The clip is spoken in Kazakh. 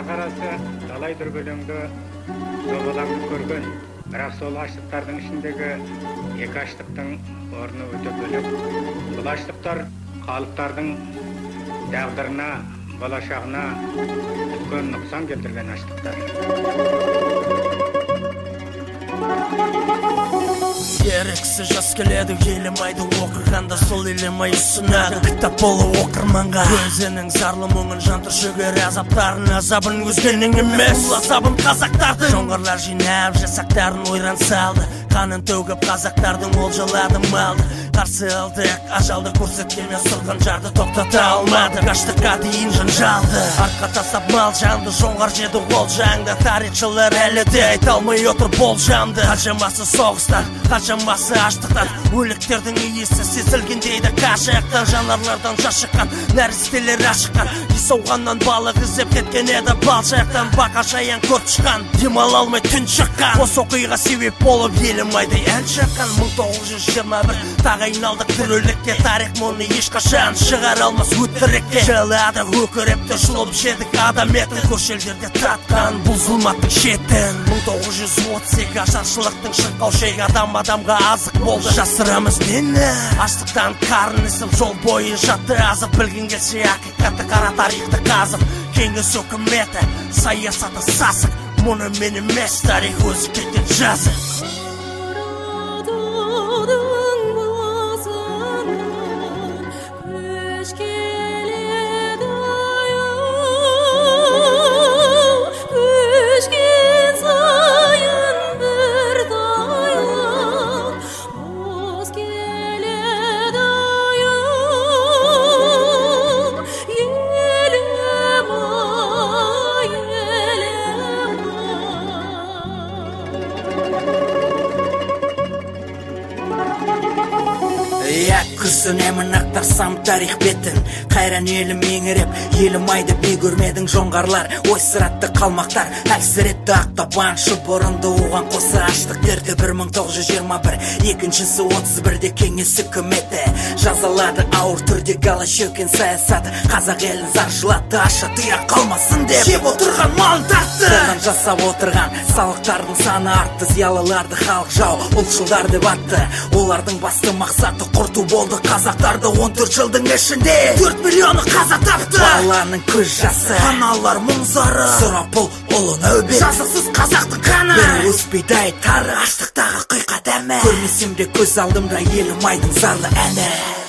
қарасы талай дүрбелеңді зобалаңды көрген, бірақ сол аштықтардың ішіндегі екі аштықтың орны өте бөлек. Бұл аштықтар халықтардың тағдырына, болашағына үлкен нұқсан келтірген аштықтар. Ерексіз жас келеді, елемайды оқырғанда сол елемай ұсынады кітап болу оқырманға. Өзінің зарлы мұңын жан түршігер азаптарын, азабын өзгенің емес, бұл азабын қазақтардың. Жоңғарлар жинап жасақтарын ойран салды, қанын төгіп қазақтардың олжалады малды. Қарсы алдық ажалды көрсеткенмен сұрған жарды тоқтата алмады. Аштыққа дейін жанжалды, артқа тастап мал жанды, жоңғар жеді ол жаңды. Тарихшылар әлі де айта алмай отыр болжамды. Қаншамасы соғыстан, қаншамасы аштықтан, өліктердің иесі сезілгендейді қашықтан. Жанарлардан жас шыққан, нәрестелер ашыққан, исауғаннан балық іздеп кеткен еді балшақтан. Бақа жаян көріп шыққан, демала алмай түн шыққан. Осы оқиға себеп болып елімайды ән шыққан. 1921 тағы айналдық тірілікке, тарих мұны ешқашан шығар алмас өтірікке. Жылады өкірепті жұлып жедік адам етін, көшелерде татқан бұл зұлматтың шетін. 1932 ашаршылықтың шырқау шегі, адам адамға азық болды. Жасырамыз нені? Аштықтан қарын ісіп жол бойы жатты азып, білген келсе ақиқатты қара тарихты қазып. Кеңес өкіметі саясаты сасық, мұны мен емес тарих өзі кеткен жазық. Күсінемін ақтарсам тарих бетін, қайран елім еңіреп, елім айды бей көрмедің жоңғарлар, ой сыратты қалмақтар, әлсіретті ақтабан, бұрынды оған қосы аштық дерді. 1921, екіншісі 31-де кеңес үкіметі жазалады ауыр түрде голощекин саясаты. Қазақ елін заршылатты, аша тыя қалмасын деп жеп отырған малын тартты. Содан жасап отырған салықтардың саны артты, зиялыларды халық жау, ұлтшылдар деп атты. Олардың басты мақсаты құрту болды қазақтарды. 14 жылдың ішінде 4 миллионы қаза тапты. Баланың көз жасы, аналар мұңзары, сұрапыл ұлы нәубет, жазықсыз қазақтың қаны. Бір уыс бидай тары, аштықтағы құйқа дәмі, көрмесем де көз алдымда елім айдың зарлы әні.